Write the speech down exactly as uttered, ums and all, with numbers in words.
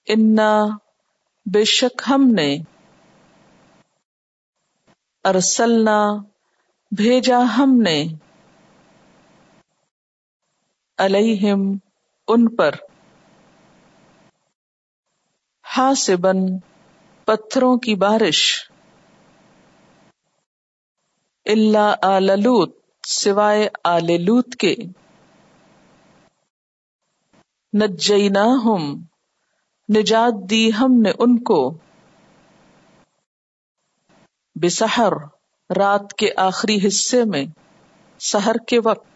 इन्ना बेशक हमने, अरसलना भेजा हमने, अलैहिम उन पर, हासिबन पत्थरों की बारिश, इल्ला आल लूत सिवाय आले लूत के, नज्जैनाहुम निजात दी हमने उनको, बिसहर रात के आखिरी हिस्से में, सहर के वक्त,